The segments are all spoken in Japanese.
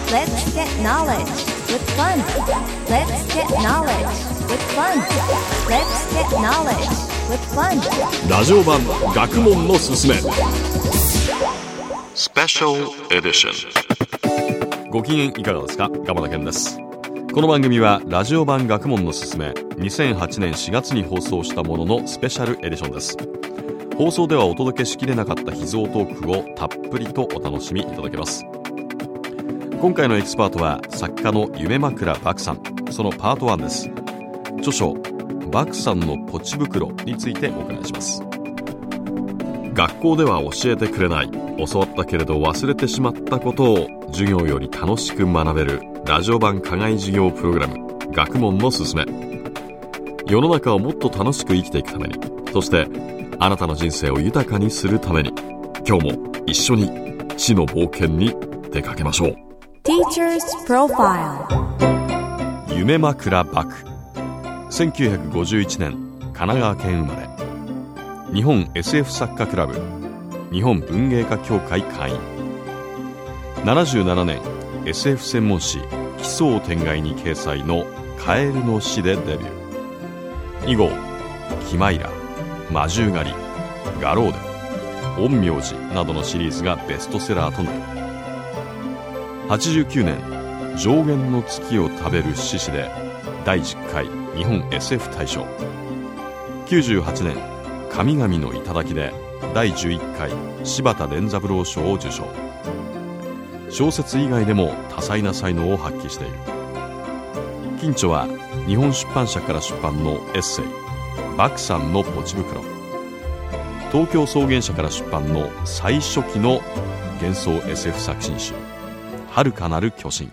Let's get knowledge with fun. Let's get knowledge with fun. Let's get knowledge with fun. ラジオ版学問のすすめスペシャルエディション。ご機嫌いかがですか？鎌田健です。この番組はラジオ版学問のすすめ2008年4月に放送したもののスペシャルエディションです。放送ではお届けしきれなかった秘蔵トークをたっぷりとお楽しみいただけます。今回のエキスパートは作家の夢枕獏さん。そのパート1です。著書獏さんのポチ袋についてお伺いします。学校では教えてくれない、教わったけれど忘れてしまったことを授業より楽しく学べるラジオ版課外授業プログラム学問のすすめ。世の中をもっと楽しく生きていくために、そしてあなたの人生を豊かにするために、今日も一緒に知の冒険に出かけましょう。 Teacher's Profile。 夢枕獏、1951年神奈川県生まれ。日本 SF 作家クラブ、日本文芸家協会会員。77年 SF 専門誌奇想天外に掲載のカエルの死でデビュー。以後キマイラ、魔獣狩り、ガローデ、陰陽師などのシリーズがベストセラーとなる。89年上弦の月を食べる獅子で第10回日本 SF 大賞。98年神々の頂で第11回柴田錬三郎賞を受賞。小説以外でも多彩な才能を発揮している。近著は日本出版社から出版のエッセイ獏さんのポチ袋、東京草原社から出版の最初期の幻想 SF 作品集遥かなる巨神。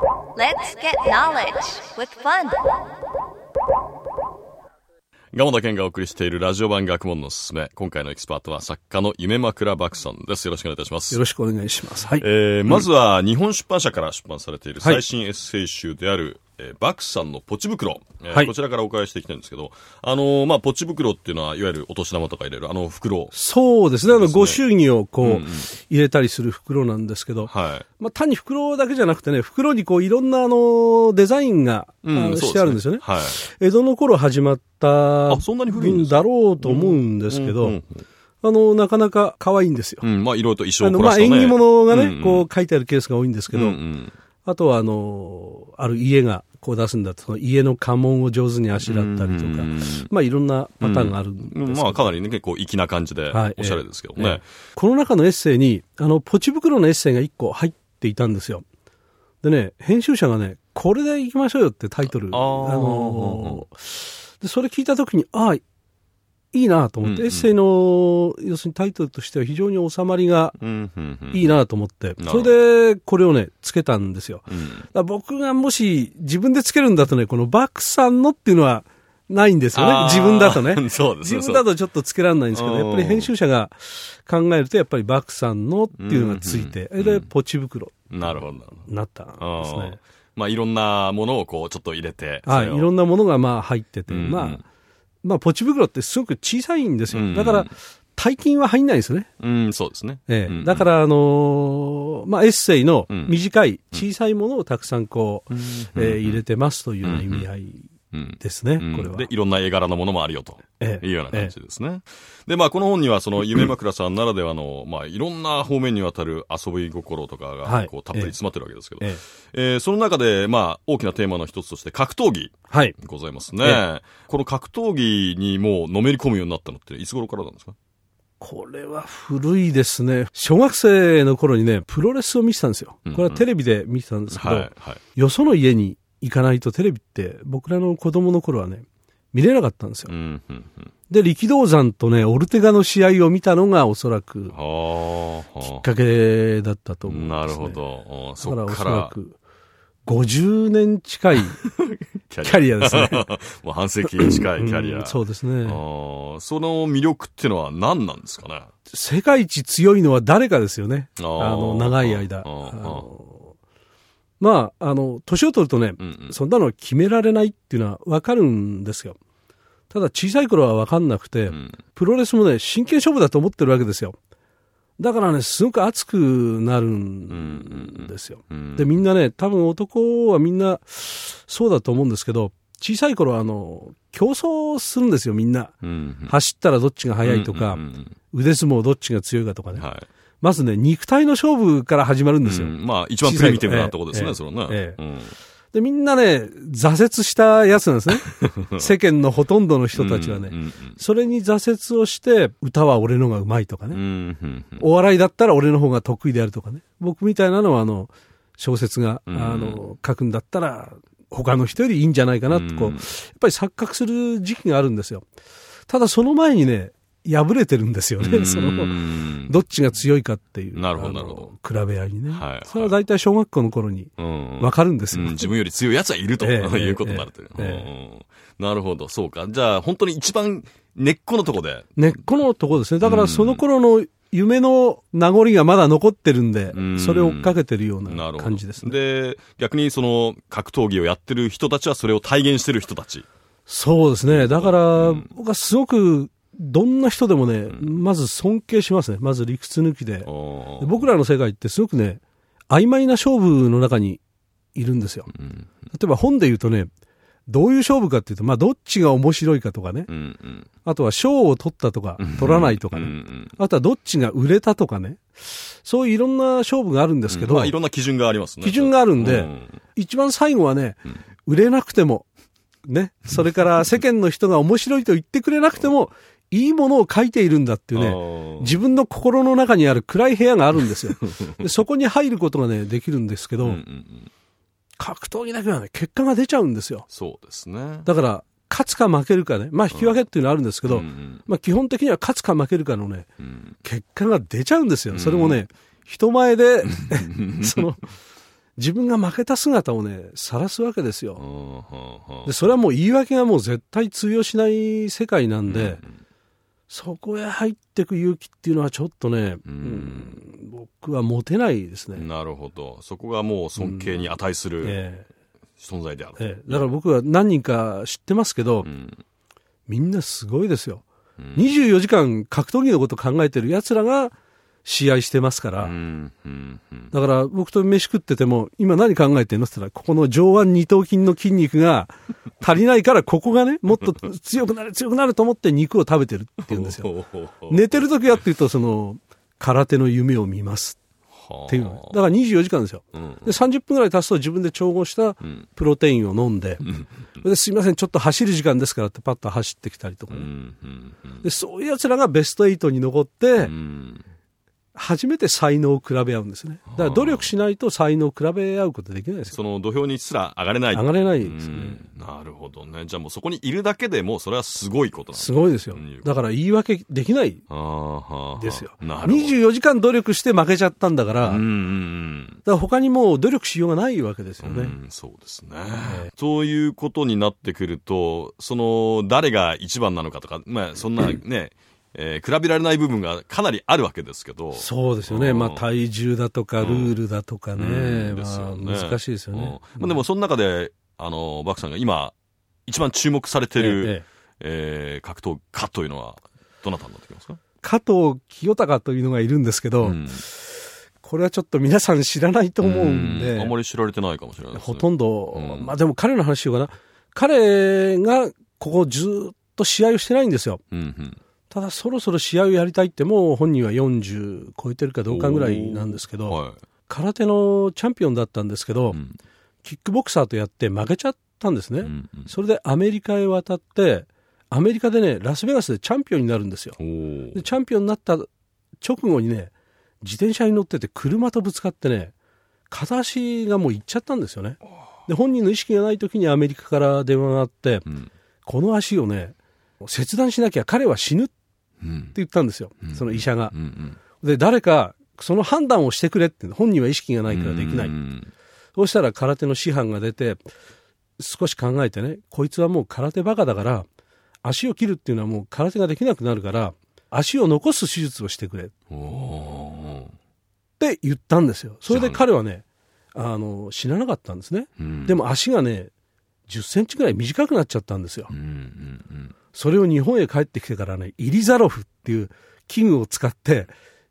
Let's get knowledge with fun。 鎌田健がお送りしているラジオ版学問のすすめ。今回のエキスパートは作家の夢枕獏さんです。よろしくお願いいたします。 よろしくお願いします。はい。 まずは日本出版社から出版されている最新エッセイ集である、獏さんのポチ袋、こちらからお伺いしていきたいんですけど、ポチ袋っていうのは、いわゆるお年玉とか入れる袋。 そうですね。ご祝儀を入れたりする袋なんですけど、単に袋だけじゃなくてね、袋にいろんなデザインが、してあるんですよね。江戸の頃始まったんだろうと思うんですけど、なかなか可愛いんですよ。 いろいろと衣装を凝らしたね。 縁起物がね、書いてあるケースが多いんですけど、あとはある家が出すんだと、その家の家紋を上手にあしらったりとか、いろんなパターンがあるんですけど、 かなりね、結構粋な感じで、おしゃれですけどね。 この中のエッセイに、ポチ袋のエッセイが1個入っていたんですよ。でね、編集者がね、これで行きましょうよってタイトル。で、それ聞いたときに、いいなと思って、エッセイの、要するにタイトルとしては非常に収まりがいいなと思って、それでこれをね、つけたんですよ。だ僕がもし自分でつけるんだとね、この獏さんのっていうのはないんですよね。自分だとね。自分だとちょっとつけられないんですけど、やっぱり編集者が考えると、やっぱり獏さんのっていうのがついて、で、ポチ袋になったんですね。 いろんなものをちょっと入れて。 いろんなものが入ってて、ポチ袋ってすごく小さいんですよ。だから、大金は入んないですよね。 そうですね。 だから、エッセイの短い小さいものをたくさん入れてますというような意味合いですね、これは。 で、いろんな絵柄のものもあるよというような感じですね。で、この本にはその夢枕さんならではの、いろんな方面にわたる遊び心とかがたっぷり詰まってるわけですけど、その中で、大きなテーマの一つとして格闘技ございますね。この格闘技にもうのめり込むようになったのっていつ頃からなんですか？ これは古いですね。小学生の頃にね、プロレスを見てたんですよ。これはテレビで見てたんですけど、よその家に行かないとテレビって僕らの子供の頃はね、見れなかったんですよ。で、力道山とね、オルテガの試合を見たのがおそらくきっかけだったと思うんですね。なるほど。だからおそらく50年近いキャリアですね。 もう半世紀近いキャリア。 そうですね。 その魅力っていうのは何なんですかね？ 世界一強いのは誰かですよね。長い間。年を取るとね、そんなの決められないっていうのはわかるんですよ。ただ小さい頃はわかんなくて、プロレスもね、真剣勝負だと思ってるわけですよ。 だからね、すごく熱くなるんですよ。で、みんなね、多分男はみんなそうだと思うんですけど、小さい頃競争するんですよ、みんな。走ったらどっちが速いとか、腕相撲どっちが強いかとかね。はい、まずね、肉体の勝負から始まるんですよ。 まあ、一番プリミティブなとこですね、それはね。 で、みんなね、挫折したやつなんですね。世間のほとんどの人たちはね。それに挫折をして、歌は俺のがうまいとかね。お笑いだったら俺の方が得意であるとかね。僕みたいなのは、小説が、書くんだったら、他の人よりいいんじゃないかなと、やっぱり錯覚する時期があるんですよ。ただその前にね、敗れてるんですよね。どっちが強いかっていう。 なるほど、なるほど。比べ合いにね。はい。それは大体小学校の頃に分かるんですよ。 自分より強い奴はいるということになるという。なるほど、そうか。じゃあ、本当に一番根っこのとこで。 根っこのとこですね。だからその頃の夢の名残がまだ残ってるんで、それを追っかけてるような感じですね。 で、逆にその格闘技をやってる人たちはそれを体現してる人たち。 そうですね。だから、僕はすごく、どんな人でもね、まず尊敬しますね。まず理屈抜きで。僕らの世界ってすごくね、曖昧な勝負の中にいるんですよ。例えば本で言うとね、どういう勝負かっていうと、まあどっちが面白いかとかね。あとは賞を取ったとか、取らないとかね。あとはどっちが売れたとかね。そういういろんな勝負があるんですけど。 まあいろんな基準がありますね。 基準があるんで、一番最後はね、売れなくても、ね。それから世間の人が面白いと言ってくれなくても、いいものを書いているんだっていうね、自分の心の中にある暗い部屋があるんですよ。でそこに入ることがね、できるんですけど、格闘技だけはね、結果が出ちゃうんですよ。 そうですね。 だから、勝つか負けるかね、まあ引き分けっていうのはあるんですけど、まあ基本的には勝つか負けるかのね、結果が出ちゃうんですよ。それもね、人前で、自分が負けた姿をね、晒すわけですよ。で、それはもう言い訳がもう絶対通用しない世界なんで、そこへ入っていく勇気っていうのはちょっとね、僕は持てないですね。 なるほど。そこがもう尊敬に値する存在である。 だから僕は何人か知ってますけど、みんなすごいですよ。24時間格闘技のこと考えてる奴らが試合してますから。だから僕と飯食ってても、今何考えてんのって言ったら、ここの上腕二頭筋の筋肉が足りないから、ここがね、もっと強くなると思って肉を食べてるって言うんですよ。寝てる時はっていうと、空手の夢を見ますっていうの。だから24時間ですよ。で、30分ぐらい経つと自分で調合したプロテインを飲んで、ですいません、ちょっと走る時間ですからってパッと走ってきたりとかね。で、そういう奴らがベスト8に残って、初めて才能を比べ合うんですね。だから努力しないと才能を比べ合うことできないですよ。 その土俵にすら上がれない。 上がれないですね。 なるほどね。じゃあもうそこにいるだけでもうそれはすごいことなんです。 すごいですよ。だから言い訳できないですよ。24時間努力して負けちゃったんだから、だから他にもう努力しようがないわけですよね。 そうですね。そういうことになってくると、誰が一番なのかとか、まあそんなね、比べられない部分がかなりあるわけですけど。 そうですよね。まあ体重だとかルールだとかね。まあ難しいですよね。 でもその中で、バクさんが今一番注目されている、格闘家というのはどなたになってきますか？ 加藤清隆というのがいるんですけど、これはちょっと皆さん知らないと思うんで。 あまり知られてないかもしれないですね。 ほとんど、まあでも彼の話しようかな。彼がここずっと試合をしてないんですよ。ただそろそろ試合をやりたいってもう本人は40超えてるかどうかぐらいなんですけど、空手のチャンピオンだったんですけど、キックボクサーとやって負けちゃったんですね。それでアメリカへ渡って、アメリカでね、ラスベガスでチャンピオンになるんですよ。でチャンピオンになった直後にね、自転車に乗ってて車とぶつかってね、片足がもういっちゃったんですよね。で本人の意識がない時にアメリカから電話があって、この足をね、切断しなきゃ彼は死ぬって言ったんですよ、その医者が。で、誰かその判断をしてくれって、本人は意識がないからできない。そうしたら空手の師範が出て、少し考えてね、こいつはもう空手バカだから、足を切るっていうのはもう空手ができなくなるから、足を残す手術をしてくれって言ったんですよ。それで彼はね、死ななかったんですね。でも足がね、10センチぐらい短くなっちゃったんですよ。それを日本へ帰ってきてからね、イリザロフっていう器具を使って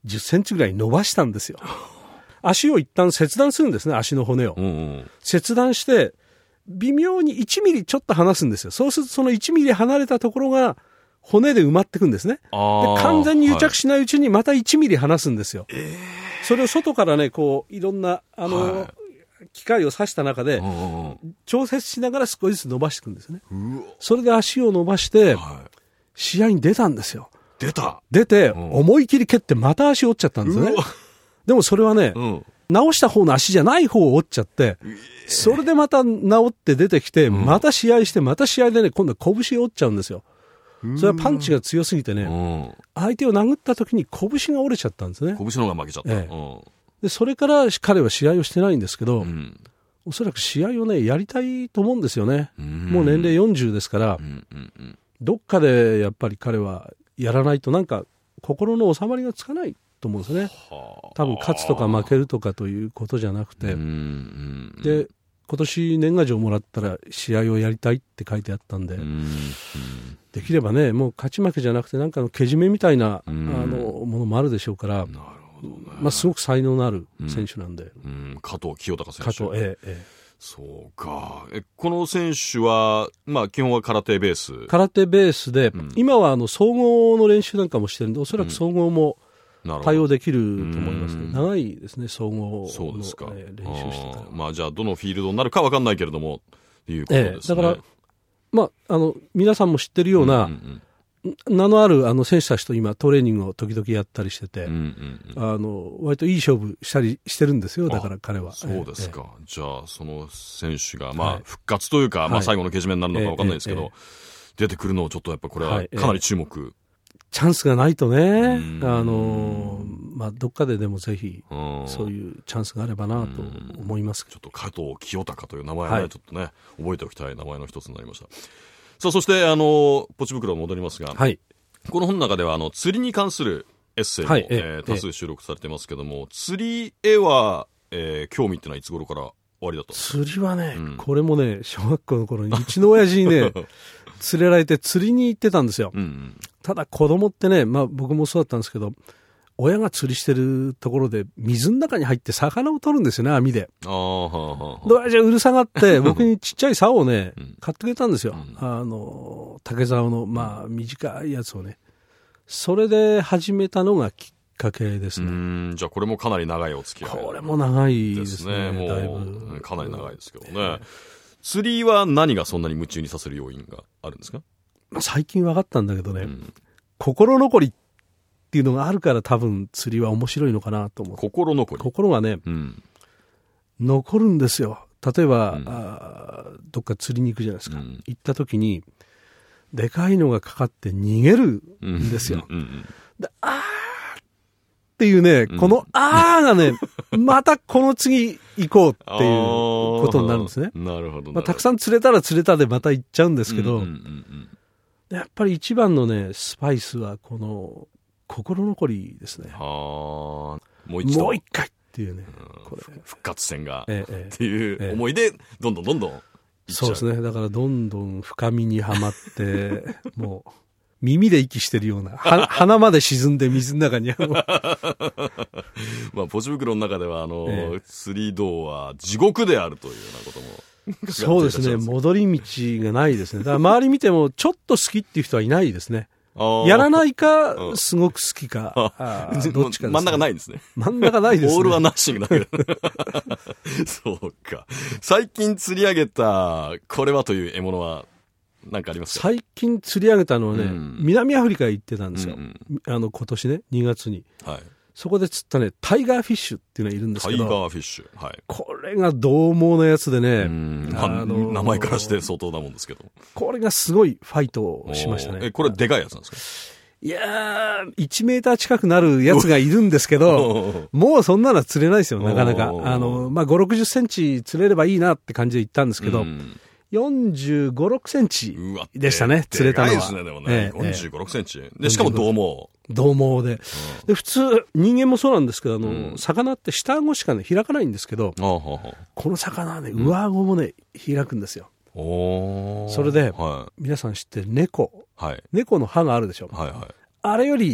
10センチぐらい伸ばしたんですよ。足を一旦切断するんですね、足の骨を。切断して、微妙に1ミリちょっと離すんですよ。そうするとその1ミリ離れたところが骨で埋まってくんですね。で、完全に癒着しないうちにまた1ミリ離すんですよ。それを外からね、こう、いろんな、機械を刺した中で、調節しながら少しずつ伸ばしていくんですね。それで足を伸ばして、試合に出たんですよ。出て、思い切り蹴ってまた足折っちゃったんですね。でもそれはね、直した方の足じゃない方を折っちゃって、それでまた治って出てきて、また試合して、また試合でね、今度は拳を折っちゃうんですよ。それはパンチが強すぎてね、相手を殴った時に拳が折れちゃったんですね。 拳の方が負けちゃった。 でそれから彼は試合をしてないんですけど、おそらく試合をね、やりたいと思うんですよね。もう年齢40ですから、どっかでやっぱり彼はやらないとなんか心の収まりがつかないと思うんですね。多分勝つとか負けるとかということじゃなくて、で今年年賀状もらったら試合をやりたいって書いてあったんで、できればね、もう勝ち負けじゃなくてなんかのけじめみたいなものもあるでしょうから、まあ、すごく才能のある選手なんで、 加藤清隆選手。そうか。この選手は、まあ、基本は空手ベースで、今は総合の練習なんかもしてるんで、おそらく総合も対応できると思いますね。長いですね、総合の、練習してたら。 まあ、じゃあどのフィールドになるか分かんないけれどもいうことですね。 だから、まあ、皆さんも知ってるような、名のある選手たちと今トレーニングを時々やったりしてて、割といい勝負したりしてるんですよ。だから彼は。 そうですか。じゃあその選手がまあ復活というか、まあ最後のけじめになるのか分かんないですけど、出てくるのをちょっとやっぱこれはかなり注目。 チャンスがないとね、まあどっかででもぜひそういうチャンスがあればなと思いますけど。 ちょっと加藤清隆という名前はね、ちょっとね覚えておきたい名前の一つになりました。さあ、そしてポチ袋に戻りますが、この本の中では釣りに関するエッセイも、多数収録されてますけども、釣りへは、興味ってのはいつ頃から終わりだったんですか？ 釣りはね、これもね、小学校の頃にうちの親父にね連れられて釣りに行ってたんですよ。ただ子供ってね、まあ僕もそうだったんですけど、親が釣りしてるところで水の中に入って魚を取るんですよね、網で。で、親父はうるさがって僕にちっちゃい竿をね、買ってくれたんですよ。竹竿のまあ短いやつをね。それで始めたのがきっかけですね。 じゃあこれもかなり長いお付き合い。 これも長いですね。 もうだいぶかなり長いですけどね。釣りは何がそんなに夢中にさせる要因があるんですか？ 最近分かったんだけどね、心残りっていうのがあるから多分釣りは面白いのかなと思う。 心残り。 心がね、残るんですよ。例えば、どっか釣りに行くじゃないですか。行った時にでかいのがかかって逃げるんですよ。で、っていうね、このがね、またこの次行こうっていうことになるんですね。 なるほど。 まあ、たくさん釣れたら釣れたでまた行っちゃうんですけど、やっぱり一番のねスパイスはこの心残りですね。 もう一回っていうね、これ復活戦が、っていう思いでどんどんそうですね。だからどんどん深みにはまってもう耳で息してるような鼻まで沈んで水の中にまあポチ袋の中では釣り道は地獄であるというようなこともそうですね。戻り道がないですね。だから周り見てもちょっと好きっていう人はいないですね。やらないか、すごく好きか、どっちかですね。 真ん中ないんですね。 真ん中ないですね。 オールはナッシングだけど。そうか。最近釣り上げた、これはという獲物は何かありますか？ 最近釣り上げたのはね、南アフリカへ行ってたんですよ。今年ね、2月に。そこで釣ったね、タイガーフィッシュっていうのがいるんですけど。 タイガーフィッシュ。 これが獰猛なやつでね。 名前からして相当なもんですけど。 これがすごいファイトをしましたね。 これでかいやつなんですか？ いやー、1メーター近くなるやつがいるんですけど、もうそんなのは釣れないですよ、なかなか。まあ、5、60センチ釣れればいいなって感じで行ったんですけど、45、6センチでしたね、釣れたのは。 でかいですね、でもね。45、6センチ。で、しかも獰猛。 獰猛で。で、普通、人間もそうなんですけど、魚って下顎しかね、開かないんですけど、この魚はね、上顎もね、開くんですよ。それで、皆さん知ってる猫の歯があるでしょ。あれより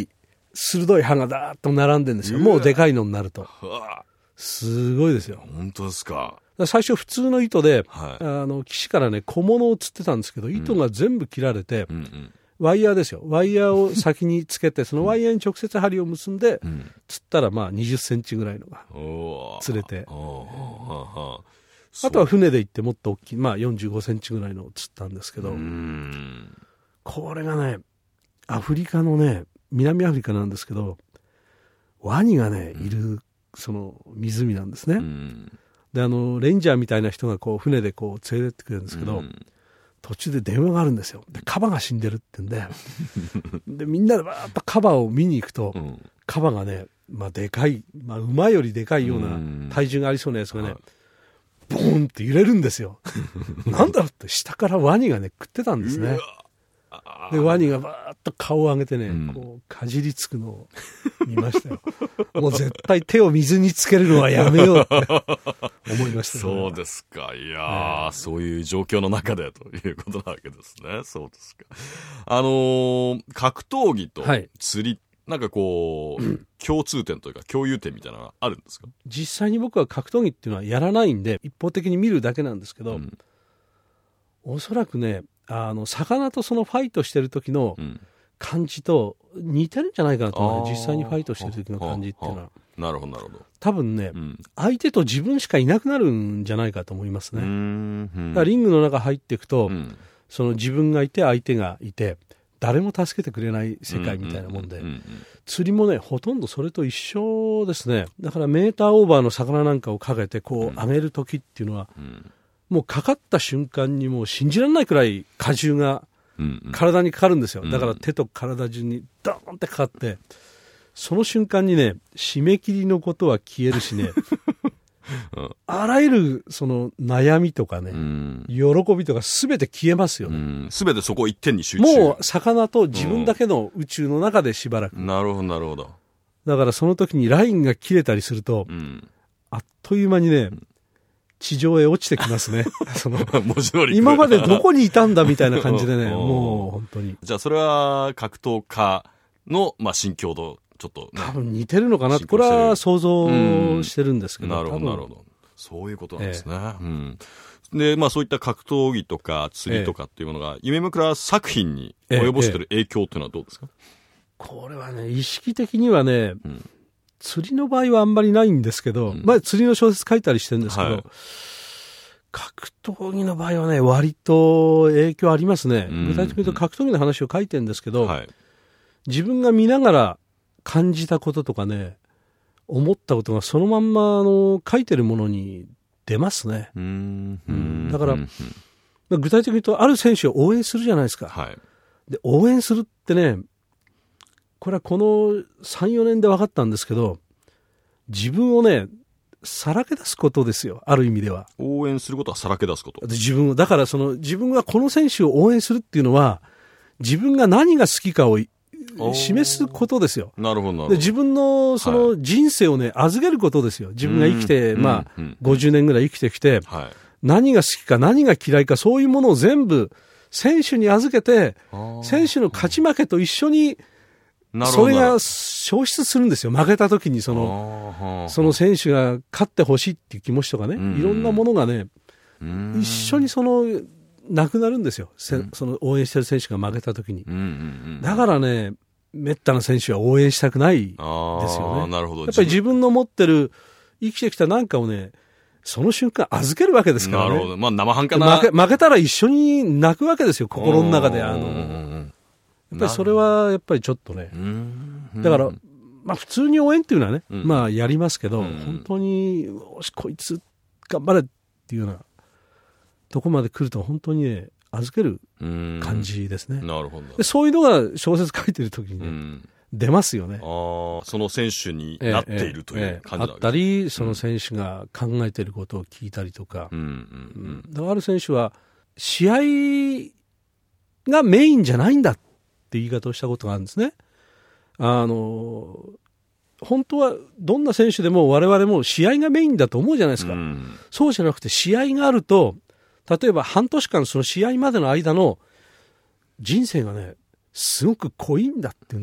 鋭い歯がだーっと並んでるんですよ。もうでかいのになると。すごいですよ。 本当ですか。 最初普通の糸で、岸からね、小物を釣ってたんですけど、糸が全部切られて、ワイヤーですよ。ワイヤーを先につけて、そのワイヤーに直接針を結んで、釣ったらまあ20センチぐらいのが釣れて、あとは船で行ってもっと大きい、まあ45センチぐらいのを釣ったんですけど、これがね、アフリカのね、南アフリカなんですけど、ワニがね、いる、その湖なんですね。で、レンジャーみたいな人がこう、船でこう、連れてってくれるんですけど、途中で電話があるんですよ。で、カバが死んでるって言うんで、で、みんなでバーッとカバを見に行くと、カバがね、まあでかい、まあ馬よりでかいような体重がありそうなやつがね、ボーンって揺れるんですよ。なんだろうって、下からワニがね、食ってたんですね。で、ワニがバーッと顔を上げてね、こう、かじりつくのを見ましたよ。もう絶対手を水につけるのはやめようって思いました、ね。 そうですか。いやー、そういう状況の中でということなわけですね。そうですか。格闘技と釣り、なんかこう、共通点というか共有点みたいなのがあるんですか？ 実際に僕は格闘技っていうのはやらないんで、一方的に見るだけなんですけど、おそらくね、魚とそのファイトしてる時の感じと似てるんじゃないかなと思う、実際にファイトしてる時の感じっていうのは。 なるほど、なるほど。 多分ね、相手と自分しかいなくなるんじゃないかと思いますね。だからリングの中入っていくと、その自分がいて相手がいて、誰も助けてくれない世界みたいなもんで、釣りもね、ほとんどそれと一緒ですね。だからメーターオーバーの魚なんかをかけてこう上げる時っていうのは、もうかかった瞬間にもう信じられないくらい荷重が体にかかるんですよ。だから手と体中にドーンってかかって、その瞬間にね、締め切りのことは消えるしね、あらゆるその悩みとかね、喜びとか全て消えますよね。 全てそこ一点に集中。 もう魚と自分だけの宇宙の中でしばらく。 なるほど、なるほど。 だからその時にラインが切れたりすると、あっという間にね、地上へ落ちてきますね。今までどこにいたんだみたいな感じでね、もう本当に。 じゃあそれは格闘家の、まあ、心境とちょっと、ね、 多分似てるのかな。これは想像してるんですけど。 なるほど、なるほど。そういうことなんですね。で、まあそういった格闘技とか釣りとかっていうものが、夢枕作品に及ぼしている影響っていうのはどうですか？ これはね、意識的にはね、釣りの場合はあんまりないんですけど、まあ釣りの小説書いたりしてるんですけど、格闘技の場合はね、割と影響ありますね。具体的に言うと格闘技の話を書いてるんですけど、自分が見ながら感じたこととかね、思ったことがそのまんま書いてるものに出ますね。だから、具体的に言うとある選手を応援するじゃないですか。で、応援するってね、これはこの3、4年で分かったんですけど、自分をね、さらけ出すことですよ、ある意味では。 応援することはさらけ出すこと。 自分を、だから自分がこの選手を応援するっていうのは、自分が何が好きかを示すことですよ。 なるほど、なるほど。 で、自分のその人生をね、預けることですよ。自分が生きて、まあ、50年ぐらい生きてきて、何が好きか何が嫌いか、そういうものを全部選手に預けて、選手の勝ち負けと一緒に、それが消失するんですよ。負けた時にその選手が勝ってほしいっていう気持ちとかね、いろんなものがね、一緒になくなるんですよ。その応援してる選手が負けた時に。だからね、めったな選手は応援したくないですよね。 なるほど。 やっぱり自分の持ってる生きてきたなんかをね、その瞬間預けるわけですからね。 なるほど。まあ生半可な。 負けたら一緒に泣くわけですよ、心の中で。やっぱりそれはやっぱりちょっとね。だから、まあ普通に応援っていうのはね、まあやりますけど、本当に、よし、こいつ頑張れっていうようなとこまで来ると本当にね、預ける感じですね。 なるほど。 でそういうのが小説書いてる時にね、出ますよね。 その選手になっているという感じあったり、その選手が考えていることを聞いたりとか。だからある選手は、試合がメインじゃないんだって言い方をしたことがあるんですね。本当はどんな選手でも我々も試合がメインだと思うじゃないですか。そうじゃなくて試合があると、例えば半年間その試合までの間の人生がね、すごく濃いんだって言うんですよ。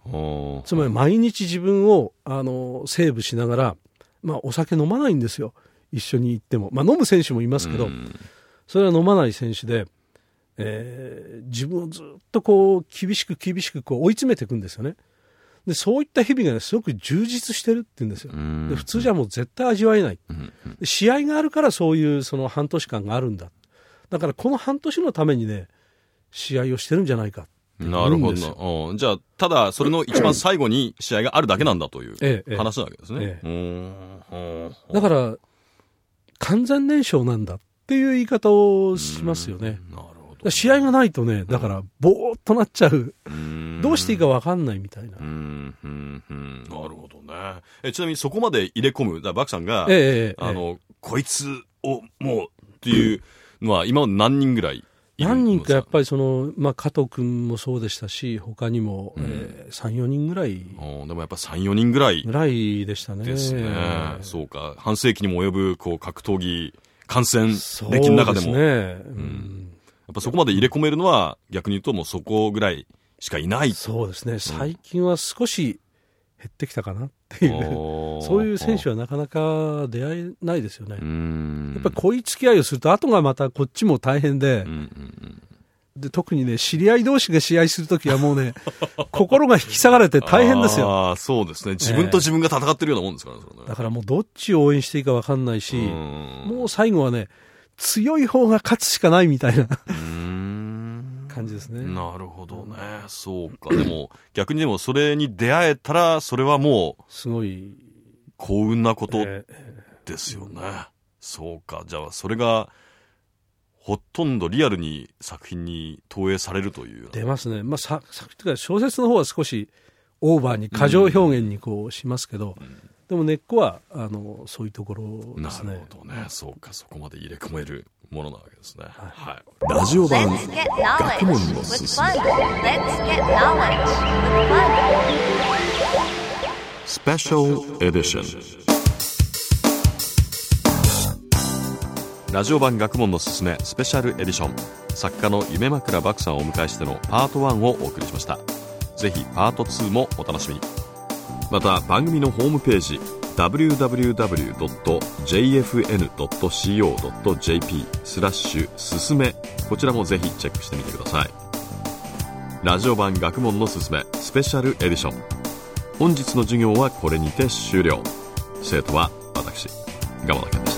つまり毎日自分をセーブしながら、お酒飲まないんですよ、一緒に行っても。飲む選手もいますけど、それは飲まない選手で、自分をずっとこう厳しくこう追い詰めていくんですよね。でそういった日々が、ね、すごく充実してるって言うんですよ。で普通じゃもう絶対味わえない。で試合があるからそういうその半年間があるんだ。だからこの半年のためにね、試合をしてるんじゃないかって言うんですよ。 なるほど。じゃあただそれの一番最後に試合があるだけなんだという話なわけですね。 だから完全燃焼なんだっていう言い方をしますよね。なるほど。試合がないとね、だからぼーっとなっちゃう。どうしていいか分かんないみたいな。なるほどね。ちなみにそこまで入れ込む、バクさんが、こいつをもうっていうのは今まで何人ぐらいいるんですか？ 何人かやっぱり加藤君もそうでしたし、他にも、3、4人ぐらい。 でもやっぱ3、4人ぐらい。 ぐらいでしたね。 ですね。そうか。半世紀にも及ぶこう格闘技観戦歴の中でも。そうですね。やっぱそこまで入れ込めるのは逆に言うともうそこぐらいしかいない。 そうですね。最近は少し減ってきたかなっていう、そういう選手はなかなか出会えないですよね。やっぱり恋付き合いをすると後がまたこっちも大変で、で特にね、知り合い同士が試合するときはもうね心が引き裂かれて大変ですよ。 そうですね。自分と自分が戦ってるようなもんですからね。 だからもうどっちを応援していいか分かんないし、もう最後はね、強い方が勝つしかないみたいな感じですね。 なるほどね。そうか。でも逆にでもそれに出会えたらそれはもうすごい幸運なことですよね。そうか。じゃあそれがほとんどリアルに作品に投影されるという。 出ますね。作品というか小説の方は少しオーバーに過剰表現にこうしますけど、でも根っこはそういうところですね。 なるほどね。そうか。そこまで入れ込めるものなわけですね。はい。ラジオ版学問のすすめ。スペシャルエディション。ラジオ版学問のすすめスペシャルエディション。作家の夢枕獏さんをお迎えしてのパート1をお送りしました。ぜひパート2もお楽しみに。また番組のホームページ www.jfn.co.jp すすめ、こちらもぜひチェックしてみてください。ラジオ版学問のすすめスペシャルエディション。本日の授業はこれにて終了。生徒は私、蒲田健でした。